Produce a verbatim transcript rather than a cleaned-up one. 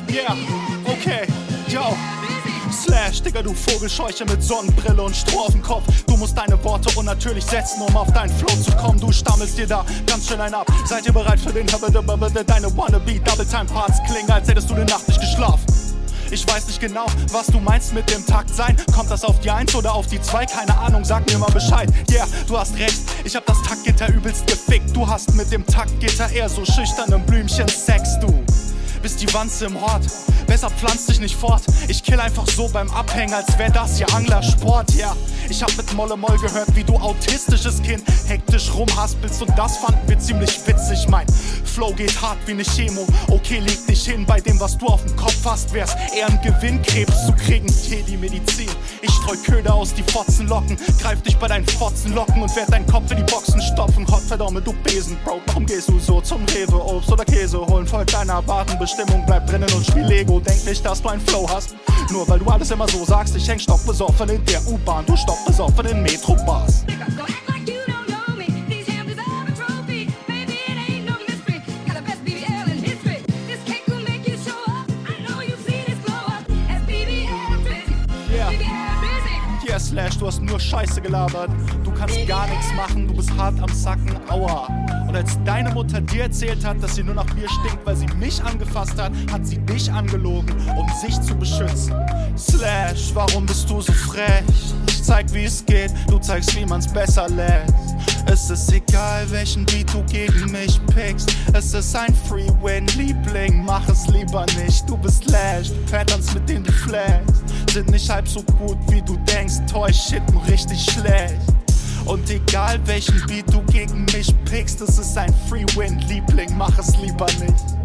Yeah, okay, yo. Slash, Digga, du Vogelscheuche mit Sonnenbrille und Stroh auf dem Kopf. Du musst deine Worte unnatürlich setzen, um auf deinen Flow zu kommen. Du stammelst dir da ganz schön ein ab. Seid ihr bereit für den deine Wannabe Double-Time-Parts klingen, als hättest du eine Nacht nicht geschlafen. Ich weiß nicht genau, was du meinst mit dem Takt sein. Kommt das auf die eins oder auf die zwei? Keine Ahnung, sag mir mal Bescheid. Yeah, du hast recht, ich hab das Taktgitter übelst gefickt. Du hast mit dem Taktgitter eher so schüchternem Blümchen Sex, du bist die Wanze im Hort. Besser pflanz dich nicht fort. Ich kill einfach so beim Abhängen, als wär das hier Anglersport, ja. Yeah. Ich hab mit Molle Moll gehört, wie du autistisches Kind hektisch rumhaspelst und das fanden wir ziemlich witzig. Mein Flow geht hart wie ne Chemo. Okay, leg dich hin, bei dem, was du auf dem Kopf hast, wär's eher ein Gewinn, Krebs zu kriegen. Tee die Medizin. Ich streu Köder aus die Fotzenlocken, greif dich bei deinen Fotzenlocken und werd deinen Kopf in die Boxen stopfen. Gott verdammt, du Besen, Bro. Warum gehst du so zum Rewe? Obst oder Käse holen? Folg deiner Warenbestimmung, bleib drinnen und spiel Lego. Denk nicht, dass du einen Flow hast, nur weil du alles immer so sagst. Ich häng stockbesoffen in der U-Bahn, du stockbesoffen in Metrobars. Yeah, Slash, du hast nur Scheiße gelabert. Du kannst gar nichts machen, du bist hart am Sacken, aua. Und als deine Mutter dir erzählt hat, dass sie nur nach mir stinkt, weil sie mich angefasst hat, hat sie dich angelogen, um sich zu beschützen. Slash, warum bist du so frech? Ich zeig, wie es geht, du zeigst, wie man's besser lässt. Es ist egal, welchen Beat du gegen mich pickst. Es ist ein Free-Win, Liebling, mach es lieber nicht. Du bist Slash, Patterns, mit denen du flashst, sind nicht halb so gut, wie du denkst. Toy shit, nur richtig schlecht. Und egal welchen Beat du gegen mich pickst, es ist ein Free-Win, Liebling, mach es lieber nicht.